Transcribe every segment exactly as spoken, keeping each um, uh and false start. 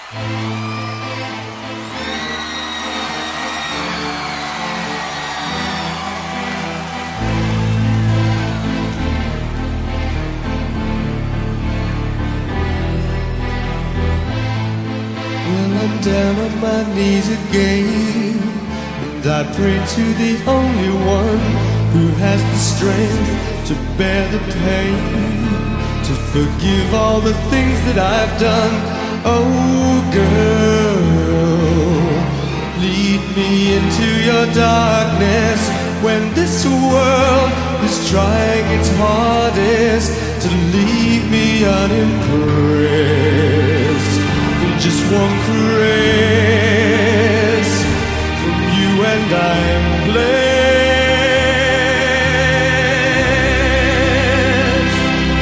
I'm down on my knees again, and I pray to the only one who has the strength to bear the pain, to forgive all the things that I've done. Oh girl, lead me into your darkness when this world is trying its hardest to leave me unimpressed. Just one caress from you and I'm blessed.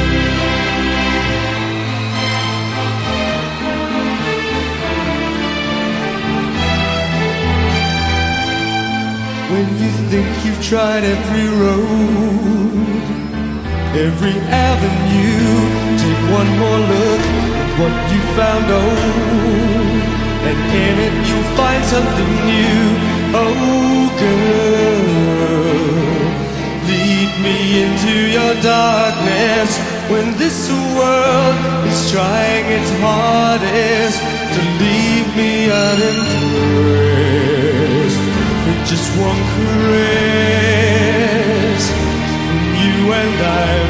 When you think you've tried every road, every avenue, take one more look at what you found, oh, and in it you'll find something new. Oh girl, lead me into your darkness when this world is trying its hardest to leave me unimpressed. With just one caress from you and I'm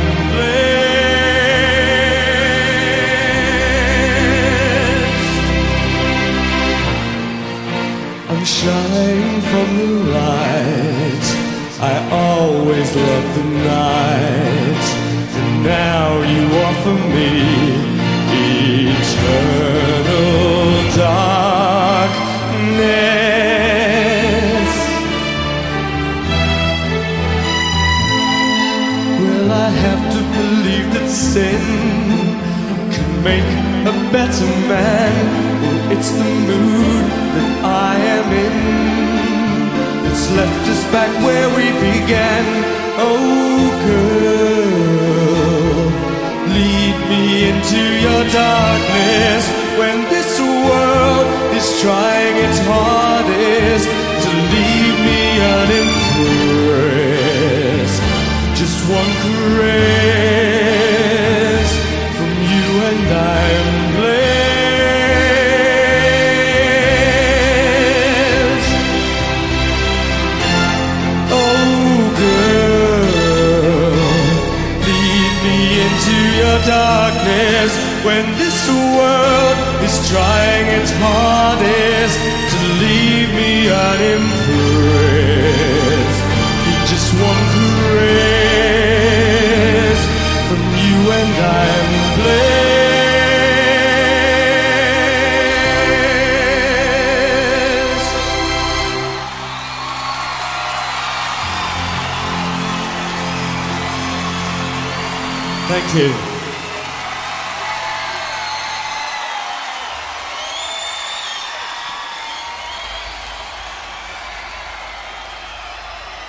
shine from the light. I always loved the night, and now you offer me eternal darkness. Well, I have to believe that sin can make a better man. Well, it's the mood that I am in that's left us back where we began. Oh girl, lead me into your darkness when this world is trying its hardest to leave me unimpressed. Just one caress from you and I'm blessed. Oh girl, lead me into your darkness when this world is trying its hardest to leave me unimpressed. Just one caress from you and I'm blessed. Thank you.